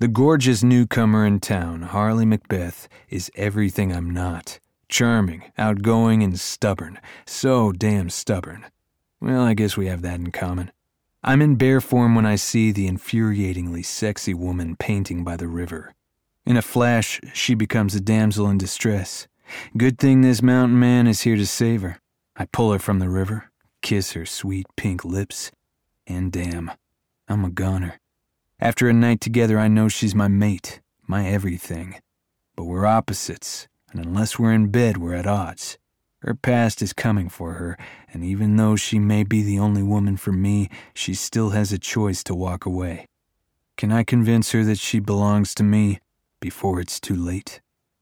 The gorgeous newcomer in town, Harley Macbeth, is everything I'm not. Charming, outgoing, and stubborn. So damn stubborn. Well, I guess we have that in common. I'm in bear form when I see the infuriatingly sexy woman painting by the river. In a flash, she becomes a damsel in distress. Good thing this mountain man is here to save her. I pull her from the river, kiss her sweet pink lips, and damn, I'm a goner. After a night together, I know she's my mate, my everything. But we're opposites, and unless we're in bed, we're at odds. Her past is coming for her, and even though she may be the only woman for me, she still has a choice to walk away. Can I convince her that she belongs to me before it's too late?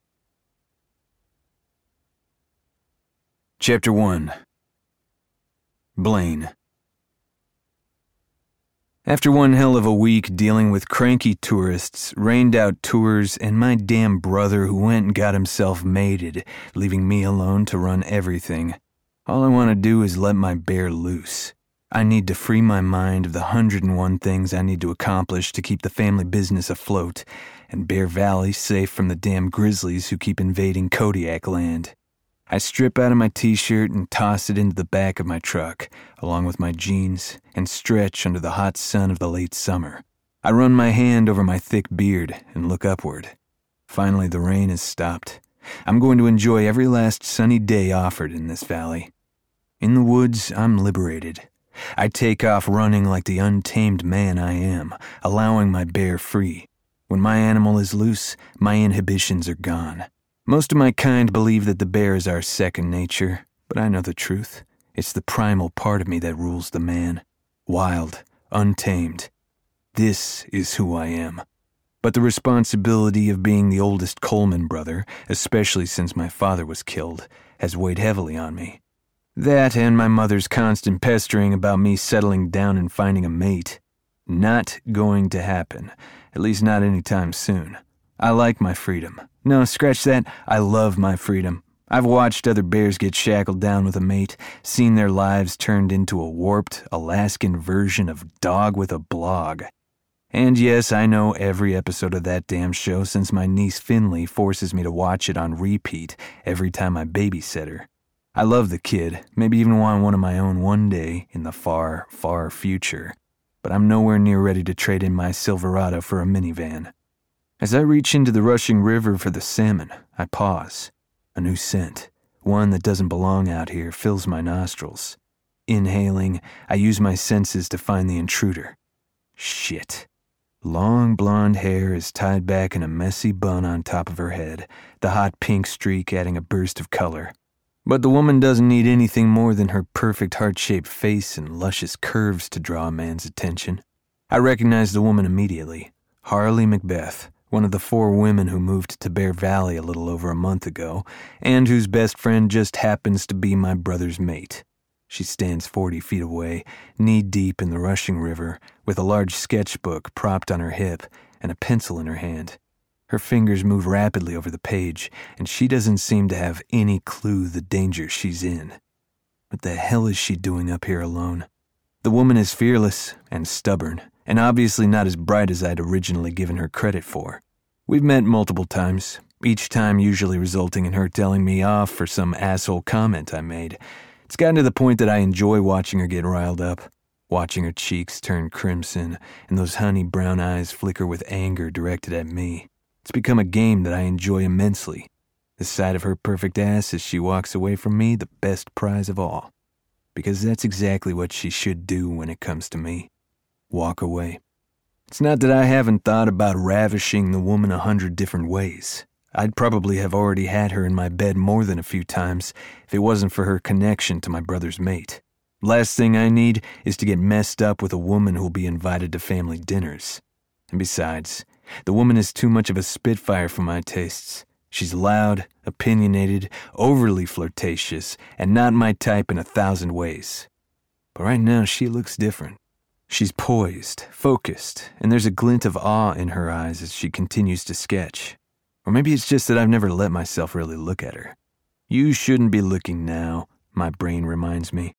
Chapter 1. Blaine. After one hell of a week dealing with cranky tourists, rained-out tours, and my damn brother who went and got himself mated, leaving me alone to run everything, all I want to do is let my bear loose. I need to free my mind of the 101 things I need to accomplish to keep the family business afloat, and Bear Valley safe from the damn grizzlies who keep invading Kodiak land. I strip out of my t-shirt and toss it into the back of my truck, along with my jeans, and stretch under the hot sun of the late summer. I run my hand over my thick beard and look upward. Finally, the rain has stopped. I'm going to enjoy every last sunny day offered in this valley. In the woods, I'm liberated. I take off running like the untamed man I am, allowing my bear free. When my animal is loose, my inhibitions are gone. Most of my kind believe that the bear is our second nature, but I know the truth. It's the primal part of me that rules the man. Wild, untamed. This is who I am. But the responsibility of being the oldest Coleman brother, especially since my father was killed, has weighed heavily on me. That and my mother's constant pestering about me settling down and finding a mate. Not going to happen, at least not anytime soon. I like my freedom. No, scratch that. I love my freedom. I've watched other bears get shackled down with a mate, seen their lives turned into a warped, Alaskan version of Dog with a Blog. And yes, I know every episode of that damn show since my niece Finley forces me to watch it on repeat every time I babysit her. I love the kid, maybe even want one of my own one day in the far, far future. But I'm nowhere near ready to trade in my Silverado for a minivan. As I reach into the rushing river for the salmon, I pause. A new scent, one that doesn't belong out here, fills my nostrils. Inhaling, I use my senses to find the intruder. Shit. Long blonde hair is tied back in a messy bun on top of her head, the hot pink streak adding a burst of color. But the woman doesn't need anything more than her perfect heart-shaped face and luscious curves to draw a man's attention. I recognize the woman immediately. Harley Macbeth. One of the 4 women who moved to Bear Valley a little over a month ago, and whose best friend just happens to be my brother's mate. She stands 40 feet away, knee-deep in the rushing river, with a large sketchbook propped on her hip and a pencil in her hand. Her fingers move rapidly over the page, and she doesn't seem to have any clue the danger she's in. What the hell is she doing up here alone? The woman is fearless and stubborn, and obviously not as bright as I'd originally given her credit for. We've met multiple times, each time usually resulting in her telling me off for some asshole comment I made. It's gotten to the point that I enjoy watching her get riled up, watching her cheeks turn crimson and those honey brown eyes flicker with anger directed at me. It's become a game that I enjoy immensely. The sight of her perfect ass as she walks away from me, the best prize of all. Because that's exactly what she should do when it comes to me. Walk away. It's not that I haven't thought about ravishing the woman 100 different ways. I'd probably have already had her in my bed more than a few times if it wasn't for her connection to my brother's mate. Last thing I need is to get messed up with a woman who'll be invited to family dinners. And besides, the woman is too much of a spitfire for my tastes. She's loud, opinionated, overly flirtatious, and not my type in 1,000 ways. But right now she looks different. She's poised, focused, and there's a glint of awe in her eyes as she continues to sketch. Or maybe it's just that I've never let myself really look at her. You shouldn't be looking now, my brain reminds me.